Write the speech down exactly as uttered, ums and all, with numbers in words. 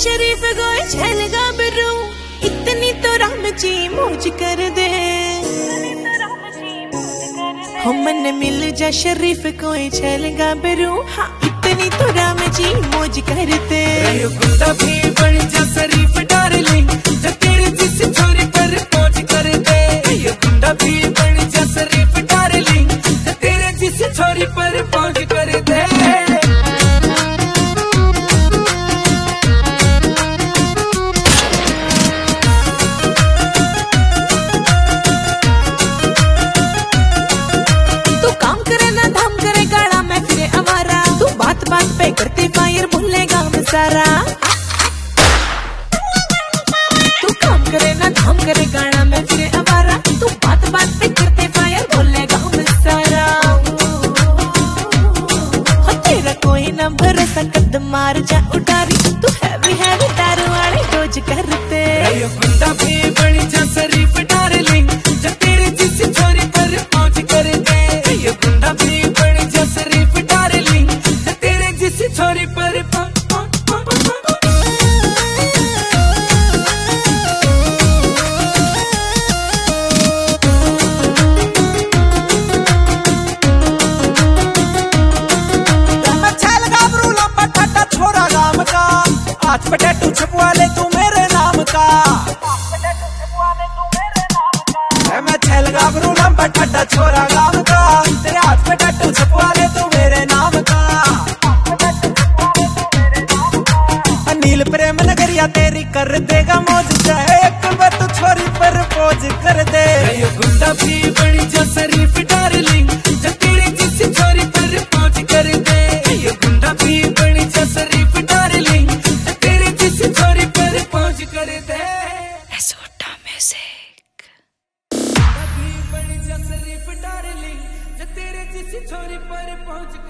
शरीफ गोए छलगा बरू, इतनी तो राम जी मौज कर दे। हम मन मिल जा शरीफ कोई छलगा बरू, हाँ इतनी तो राम जी मौज कर दे। गुंडा भी बन जा शरीफ डार्लिंग, जो तेरे जिस छोरी पर मौज कर दे। गुंडा भी बन जा शरीफ डार्लिंग, जो तेरे जिस छोरी पर मौज कर दे। बात पे करते फायर भूलेगा हम सारा। तू काम करे ना धाम करे गाना में फिरे अवारा, तू बात बात पे करते फायर भूलेगा हम सारा। हो तेरा कोई ना भरोसा कदम मार जा उठारी, तू हैवी हैवी दारू वाले रोज करते। गुंडा भी बन जा शरीफ डार्लिंग, जो तेरे जिस छोरी पर मौज कर दे। गुंडा भी बन जा शरीफ डार्लिंग, छोरी पर छोरा गाम का, आज पे टैटू छपवा ले तू मेरे नाम का। मैं छल गाभरू लंबा ठड्डा छोरा गाम का, तेरे हाथ पे टैटू छपवा ले तू मेरे नाम का। नील प्रेम नगरिया तेरी कर देगा मौज, चाहे एक बार तू छोरी पर मौज कर दे। गुंडा भी बन जा शरीफ डार्लिंग, जो तेरे जिस छोरी पर मौज कर दे। गुंडा भी बन जा शरीफ डार्लिंग, जो तेरे जिस छोरी पर मौज कर दे। म्यूजिक। गुंडा भी बन जा शरीफ डार्लिंग, जो तेरे जिस छोरी पर मौज